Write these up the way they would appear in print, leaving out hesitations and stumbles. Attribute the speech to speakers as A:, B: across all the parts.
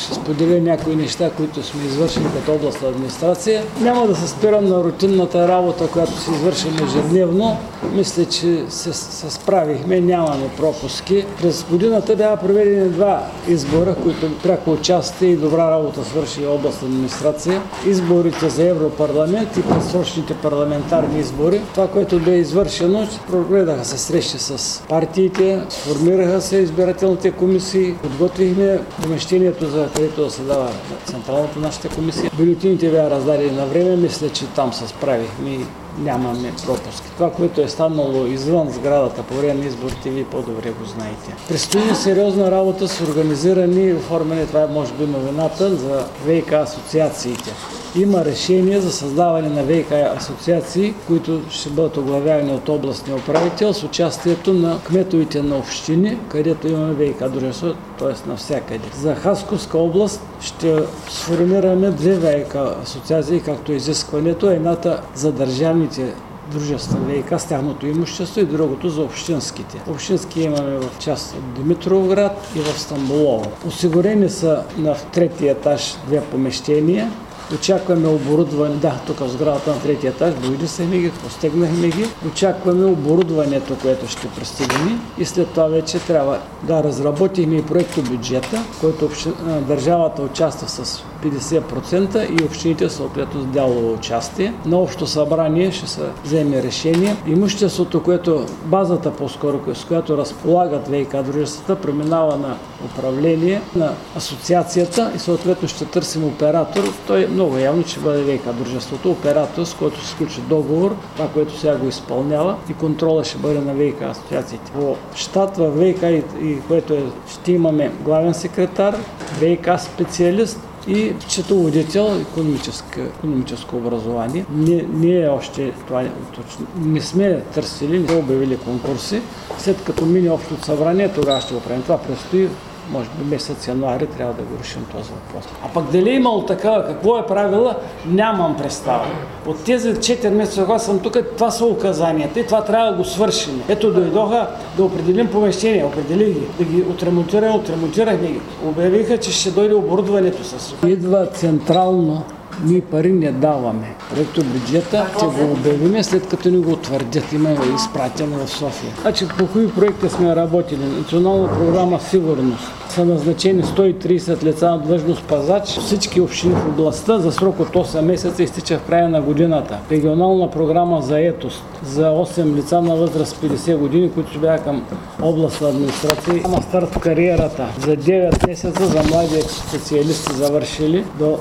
A: ще споделя някои неща, които сме извършили като областна администрация. Няма да се спирам на рутинната работа, която се извършим ежедневно. Мисля, че се справихме, нямаме пропуски. През годината бяха проведени 2 избора, които пряко участие и добра работа свърши областна администрация. Изборите за Европарламент и предсрочните парламентарни избори. Това, което бе извършено, проведаха се срещи с партиите, сформираха се избирателните комисии, подготвихме помещението, за където да се дава централната нашата комисия. Бюлетините бяха раздадени на време, мисля, че там се справихме и нямаме пропуски. Това, което е станало извън сградата по време на изборите, вие по-добре го знаете. Предстои сериозна работа с организиране и оформяне, това е може би новината, за ВиК асоциациите. Има решение за създаване на ВиК асоциации, които ще бъдат оглавявани от областния управител с участието на кметовете на общини, където имаме ВиК дружество, т.е. навсякъде. За Хасковска област ще сформираме 2 ВиК асоциации, както изискването. Едната за държавните дружества ВиК с тяхното имущество и другото за общинските. Общински имаме в част от Димитровград и в Стамболово. Осигурени са на 3-ти етаж 2 помещения. Очакваме оборудване, тук в сградата на 3-ти етаж, дойдохме ги, постигнахме ги. Очакваме оборудването, което ще пристигне и след това вече трябва да разработим и проектобюджета, който държавата участва с 50% и общините съответно с дялово участие. На общо събрание ще се вземе решение. Имуществото, което базата по-скоро, с която разполагат ВиК дружествата, преминава на управление на асоциацията и съответно ще търсим оператор. Той много явно ще бъде ВиК дружеството, оператор, с който се сключи договор, това, което сега го изпълнява и контрола ще бъде на ВиК асоциациите. По щат в ВиК и което ще имаме главен секретар, ВиК специалист и счетоводител, икономическо образование. Ние още това не сме търсили, не сме обявили конкурси. След като мине общото събрание, тогава ще го правим. Това предстои, може би месец януари трябва да го решим този въпрос. А пък дали имало такава, какво е правила, нямам представа. От тези 4 месеца, когато съм тук, това са указанията и това трябва да го свършим. Ето дойдоха да определим помещение, определих ги, да ги отремонтирахме ги. Обявиха, че ще дойде оборудването с. Идва централно. Ние пари не даваме. Проектобюджета ще го обявиме, след като ни го утвърдят. Има изпратено в София. Значи по кои проекти сме работили? Национална програма „Сигурност“ са назначени 130 лица на длъжност пазач. Всички общини в областта за срок от 8 месеца изтича в края на годината. Регионална програма „Заетост“ за 8 лица на възраст 50 години, които бяха към областна администрация. На старт в кариерата за 9 месеца за млади специалисти завършили до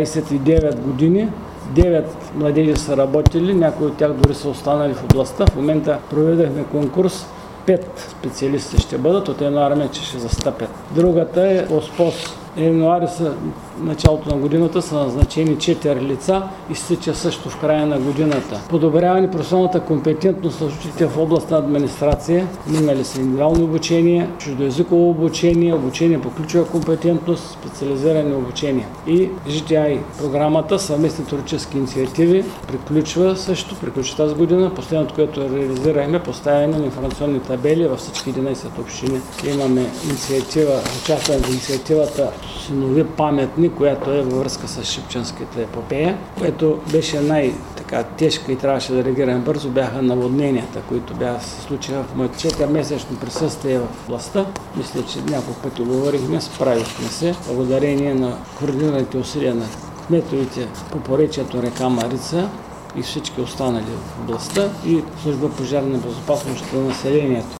A: 29 години. 9 младежи са работили, някои от тях дори са останали в областта. В момента проведахме конкурс. 5 специалисти ще бъдат, от една армия, че ще застъпят. Другата е ОСПОС. Януари началото на годината са назначени 4 лица, изтича също в края на годината. Подобряване професионалната компетентност на служителите в областна администрация, минали са индивидуални обучения, чуждоезиково обучение, обучение по ключова компетентност, специализирани обучения. И GTI програмата, съвместни туристически инициативи, приключва тази година. Последното, което реализирахме, поставяне на информационни табели във всички 11 общини. Имаме инициатива, участваме в инициативата Синови паметни, която е във връзка с Шипченската епопея, което беше най-тежка и трябваше да реагираме бързо, бяха наводненията, които се случиха в моето 4-месечно присъствие в областта. Мисля, че няколко пъти говорихме, справихме се, благодарение на координираните усилия на кметовете по поречието река Марица и всички останали в областта и служба пожарна безопасност на населението.